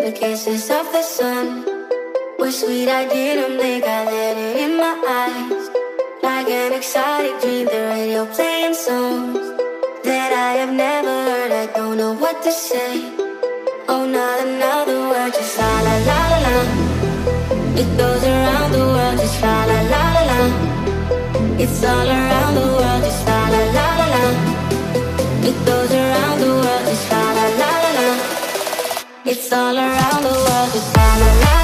The kisses of the sun were sweet, I didn't think I let it in my eyes. Like an exotic dream, the radio playing songs that I have never heard. I don't know what to say. Oh, not another word, just la la la la la. It goes around the world, just la la la la la. It's all around the world, just la la la la la. It goes around the world, just la la la la la. It's all around the world, just la la la.